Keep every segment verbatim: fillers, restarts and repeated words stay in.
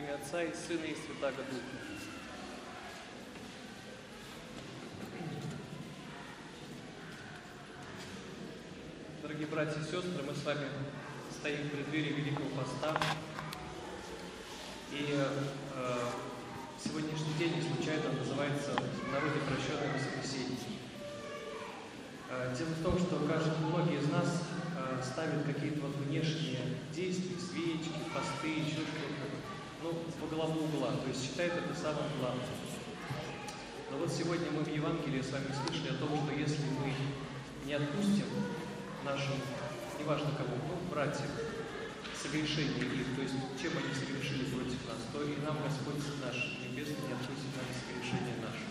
имя Отца и Сына и Святаго Духа. Дорогие братья и сестры, мы с вами стоим в преддверии Великого Поста. И э, сегодняшний день не случайно называется в народе «Прощенное воскресенье». Э, дело в том, что кажется, многие из нас э, ставят какие-то вот внешние действия, свечки, посты, еще что-то, ну, по главу угла, то есть считают это самым главным. Но вот сегодня мы в Евангелии с вами слышали о том, что если мы не отпустим нашим, неважно кого, ну, братьям, согрешение их, то есть чем они согрешили против нас, то и нам Господь наш Небесный не отпустит нам согрешение наше.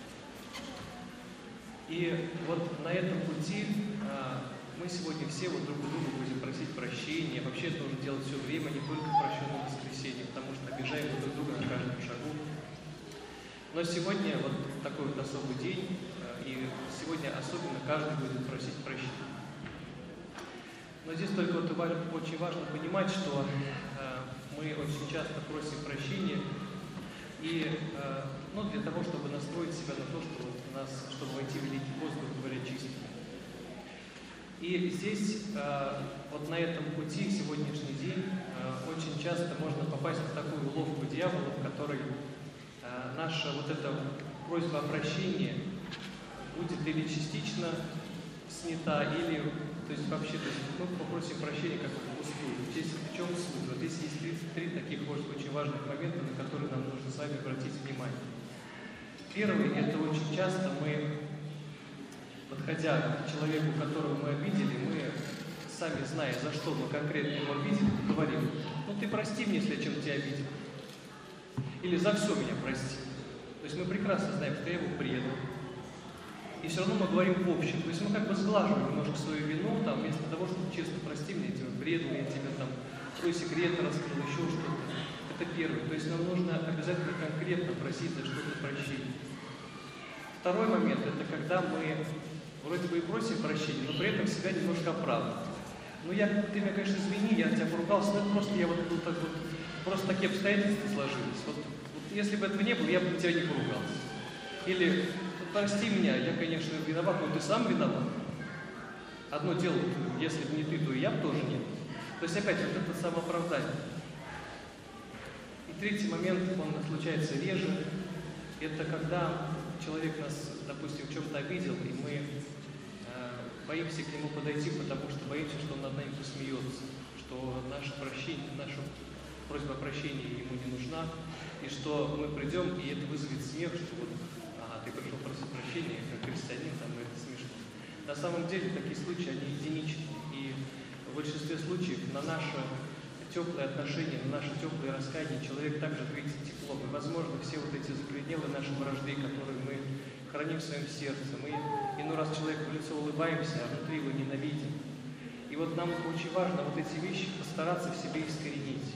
И вот на этом пути а, мы сегодня все вот друг у друга будем просить прощения. Вообще это нужно делать все время, не только в прощенном воскресенье, потому что обижаем друг друга на каждом шагу. Но сегодня вот такой вот особый день, а, и сегодня особенно каждый будет просить прощения. Но здесь только вот очень важно понимать, что э, мы очень часто просим прощения, и э, ну, для того, чтобы настроить себя на то, что вот нас, чтобы войти в Великий пост, грубо говоря, чистыми. И здесь, э, вот на этом пути, сегодняшний день, э, очень часто можно попасть в такую уловку дьявола, в которой э, наша вот эта просьба о прощении будет или частично снята, или то есть вообще, то есть мы попросим прощения как бы впустую. Здесь в чем суть? Вот здесь есть тридцать три таких очень важных момента, на которые нам нужно с вами обратить внимание. Первый, это очень часто мы, подходя к человеку, которого мы обидели, мы, сами зная, за что мы конкретно его обидели, говорим: ну ты прости меня, если я чем-то тебя обидел. Или за все меня прости. То есть мы прекрасно знаем, что я его предал. И все равно мы говорим в общем. То есть мы как бы сглаживаем немножко свою вину, там, вместо того, чтобы честно прости меня, я тебя предал, я тебе там твой секрет раскрыл, еще что-то. Это первое. То есть нам нужно обязательно конкретно просить за что-то прощения. Второй момент, это когда мы вроде бы и просим прощения, но при этом себя немножко оправдываем. Ну я, ты меня, конечно, извини, я тебя поругался, но это просто я вот, вот так вот, просто такие обстоятельства сложились. Вот, вот если бы этого не было, я бы на тебя не поругался. Или прости меня, я, конечно, виноват, но ты сам виноват. Одно дело, если бы не ты, то и я бы тоже нет. То есть опять вот это самооправдание. И третий момент, он случается реже, это когда человек нас, допустим, в чем-то обидел, и мы э, боимся к нему подойти, потому что боимся, что он над нами посмеется, что наше прощение, наша просьба о прощении ему не нужна, и что мы придем, и это вызовет смех, что вот ты пришел просить прощения, как христианин, там, это смешно. На самом деле такие случаи, они единичны. И в большинстве случаев на наше теплое отношение, на наше теплое раскаяние человек также ответит теплом. И, возможно, все вот эти закоренелые наши вражды, которые мы храним в своем сердце, мы иной раз человеку в лицо улыбаемся, а внутри его ненавидим. И вот нам очень важно вот эти вещи постараться в себе искоренить.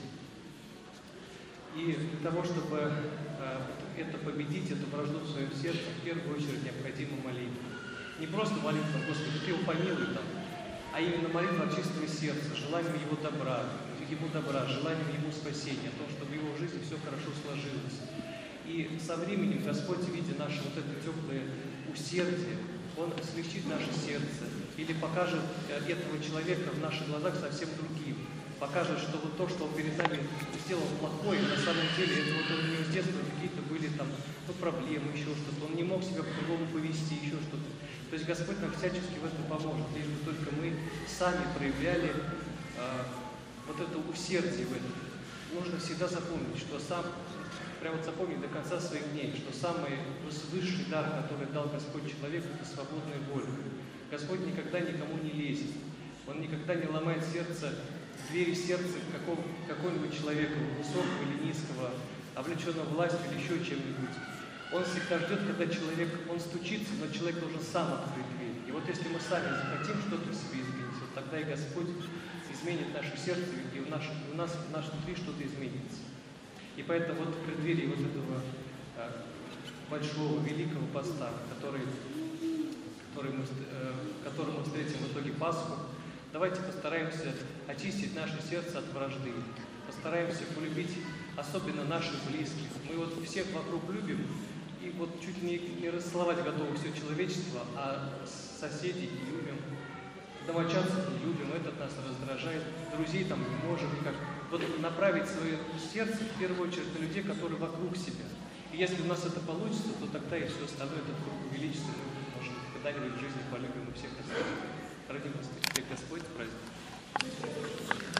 И для того, чтобы э, это победить, эту вражду в своем сердце, в первую очередь необходима молитва. Не просто молитва, Господи, Ты его помилуй там, а именно молитва от чистого сердца, желанием Его добра, Ему добра, желанием Ему спасения, о том, чтобы в Его жизни все хорошо сложилось. И со временем Господь, видя наше вот это теплое усердие, Он смягчит наше сердце или покажет этого человека в наших глазах совсем другим. Покажет, что вот то, что он перед нами сделал плохое, на самом деле, это вот у него с детства какие-то были там, ну, проблемы, еще что-то. Он не мог себя по-другому повести, еще что-то. То есть Господь нам всячески в этом поможет, лишь бы только мы сами проявляли э, вот это усердие в этом. Нужно всегда запомнить, что сам, прямо вот запомнить до конца своих дней, что самый высший дар, который дал Господь человеку, это свободная воля. Господь никогда никому не лезет. Он никогда не ломает сердце, двери сердца какого, какого-нибудь человека, высокого или низкого, облеченного властью или еще чем-нибудь. Он всегда ждет, когда человек, он стучится, но человек должен сам открыть дверь. И вот если мы сами захотим что-то в себе изменить, вот тогда и Господь изменит наше сердце, и у нас, у нас в нашем внутри что-то изменится. И поэтому вот в преддверии вот этого а, большого, великого поста, который, который, мы, э, который мы встретим в итоге Пасху, давайте постараемся очистить наше сердце от вражды, постараемся полюбить особенно наших близких. Мы вот всех вокруг любим, и вот чуть ли не, не расцеловать готовы все человечество, а соседей не любим, домочадцев не любим, этот нас раздражает, друзей там не можем никак. Вот направить свое сердце в первую очередь на людей, которые вокруг себя. И если у нас это получится, то тогда и все остальное, этот круг увеличится, мы можем когда-нибудь в жизни полюбим и всех остальных. Ради вас, Господь, праздник.